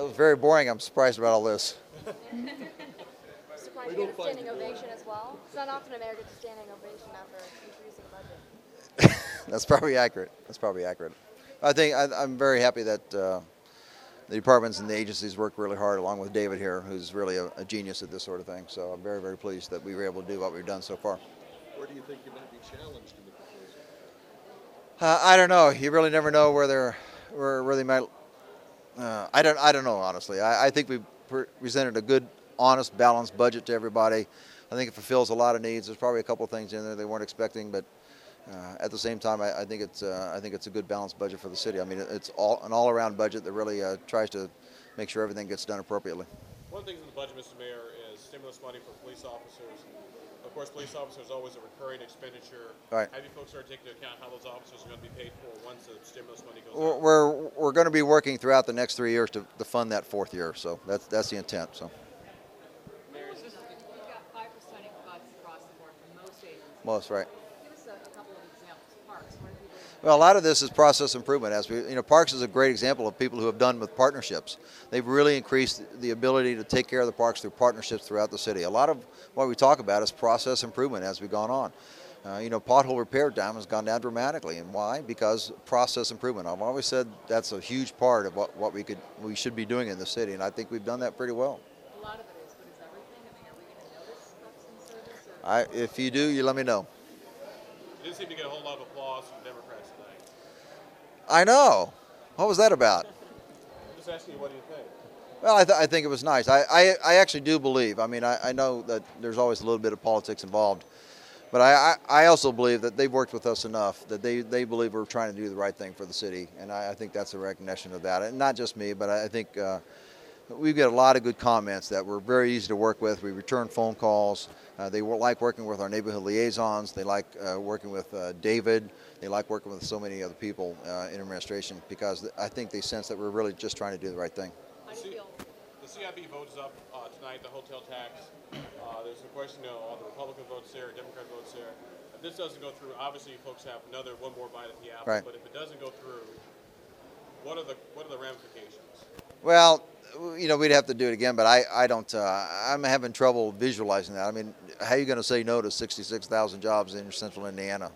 was very boring. I'm surprised about all this. Surprised you get a standing ovation as well. It's not often a mayor gets a standing ovation after introducing a budget. That's probably accurate. That's probably accurate. I'm very happy that the departments and the agencies worked really hard, along with David here, who's really a genius at this sort of thing. So I'm very, very pleased that we were able to do what we've done so far. Where do you think you might be challenged in the proposal? I don't know. You really never know where they might. I don't know, honestly. I think we presented a good, honest, balanced budget to everybody. I think it fulfills a lot of needs. There's probably a couple of things in there they weren't expecting, but at the same time, I think it's a good, balanced budget for the city. I mean, it's an all-around budget that really tries to make sure everything gets done appropriately. One of the things in the budget, Mr. Mayor, is stimulus money for police officers. Of course, police officers are always a recurring expenditure. Right. Have you folks started taking into account how those officers are going to be paid for once the stimulus money goes out? We're going to be working throughout the next 3 years to fund that fourth year. So that's the intent. So. Mayor, you've got 5% cuts across the board for most agencies. Most, right. Give us a couple of examples. Parks, what are people doing? Well, a lot of this is process improvement. Parks is a great example of people who have done with partnerships. They've really increased the ability to take care of the parks through partnerships throughout the city. A lot of what we talk about is process improvement as we've gone on. Pothole repair time has gone down dramatically, and why? Because process improvement. I've always said that's a huge part of what we should be doing in the city, and I think we've done that pretty well. A lot of it is, but is everything? I mean, are we going to notice cuts in service? If you do, you let me know. You didn't seem to get a whole lot of applause from Democrats tonight. I know. What was that about? I'm just asking you, what do you think? Well, I think it was nice. I actually do believe. I mean, I know that there's always a little bit of politics involved, but I also believe that they've worked with us enough that they believe we're trying to do the right thing for the city, and I think that's a recognition of that. And not just me, but I think we've got a lot of good comments that were very easy to work with. We return phone calls. They like working with our neighborhood liaisons. They like working with David. They like working with so many other people in administration, because I think they sense that we're really just trying to do the right thing. How do you feel? The CIB votes up tonight, the hotel tax. There's a question, all the Republican votes there, Democrat votes there. If this doesn't go through, obviously you folks have one more bite at the apple. Right. But if it doesn't go through, what are the ramifications? Well, we'd have to do it again, but I don't. I'm having trouble visualizing that. I mean, how are you going to say no to 66,000 jobs in central Indiana?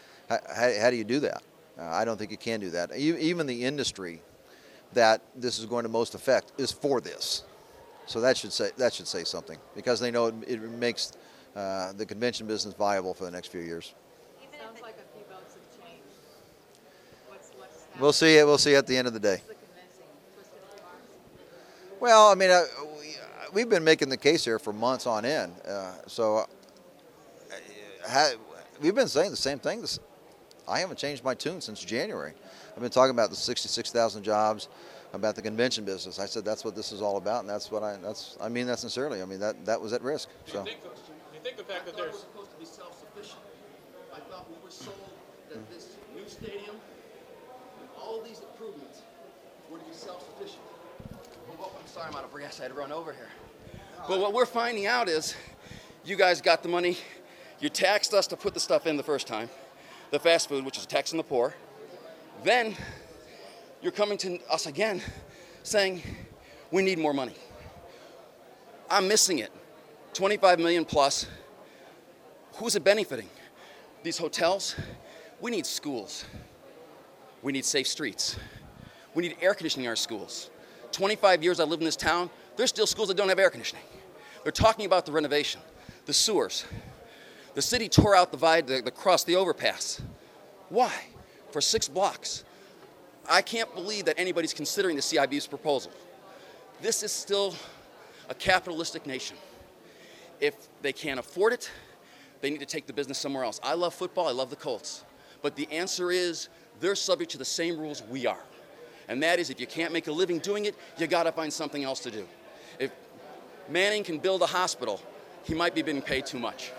How do you do that? I don't think you can do that. Even the industry that this is going to most affect is for this, so that should say something, because they know it makes the convention business viable for the next few years. Sounds like a few votes have changed. What's happening? We'll see at the end of the day. What's the convincing? Twisted remarks? Well, I mean, we've been making the case here for months on end. We've been saying the same things. I haven't changed my tune since January. I've been talking about the 66,000 jobs, about the convention business. I said that's what this is all about, and I mean that sincerely. I mean that was at risk. Do you think the fact that We're there's supposed to be self-sufficient. I thought we were sold that this new stadium, and all these improvements, were to be self-sufficient. Well, I'm sorry, I'm out of breath. I had to run over here. But what we're finding out is, you guys got the money. You taxed us to put the stuff in the first time, the fast food, which is taxing the poor. Then you're coming to us again saying we need more money. I'm missing it. 25 million plus. Who's it benefiting? These hotels? We need schools. We need safe streets. We need air conditioning in our schools. 25 years I live in this town, there's still schools that don't have air conditioning. They're talking about the renovation, the sewers. The city tore out the cross, the overpass. Why? For 6 blocks. I can't believe that anybody's considering the CIB's proposal. This is still a capitalistic nation. If they can't afford it, they need to take the business somewhere else. I love football, I love the Colts. But the answer is, they're subject to the same rules we are. And that is, if you can't make a living doing it, you gotta find something else to do. If Manning can build a hospital, he might be being paid too much.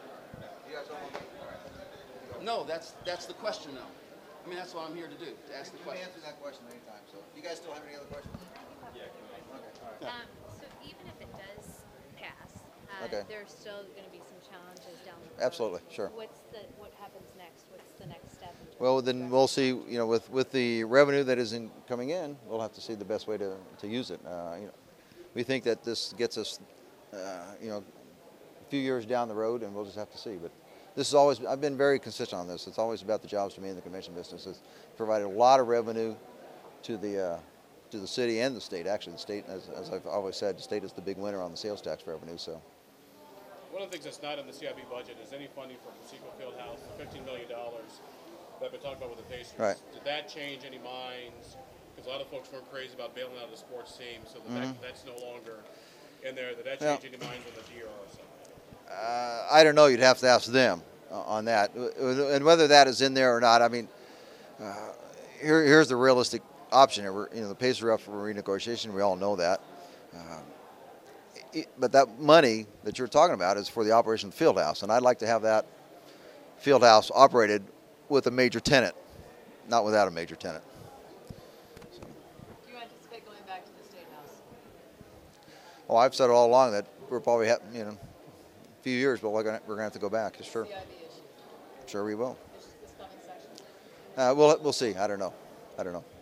No, that's the question now. I mean, that's what I'm here to do, to ask the question. You can answer that question anytime. So, do you guys still have any other questions? So even if it does pass, Okay. There's still going to be some challenges down the road. Absolutely, sure. What happens next? What's the next step? In terms Well, of then addressing we'll see. You know, with the revenue that is coming in, we'll have to see the best way to use it. You know, we think that this gets us, you know, a few years down the road, and we'll just have to see. But this is always, I've been very consistent on this. It's always about the jobs to me in the convention business. It's provided a lot of revenue to the city and the state. Actually, the state, as I've always said, the state is the big winner on the sales tax revenue. So. One of the things that's not in the CIB budget is any funding for Conseco Fieldhouse, the $15 million that I've been talking about with the Pacers. Right. Did that change any minds? Because a lot of folks weren't crazy about bailing out of the sports team, so that's no longer in there. Did that change any minds on the DRR side? I don't know. You'd have to ask them on that, and whether that is in there or not. I mean, here's the realistic option. You know, the Pacers are up for renegotiation. We all know that. But that money that you're talking about is for the operation of the field house, and I'd like to have that field house operated with a major tenant, not without a major tenant. So. Do you anticipate going back to the State House? Well, I've said all along that we're probably, you know, a few years, but we're going to have to go back. Sure, CIB issue, sure we will. this coming session? We'll see. I don't know.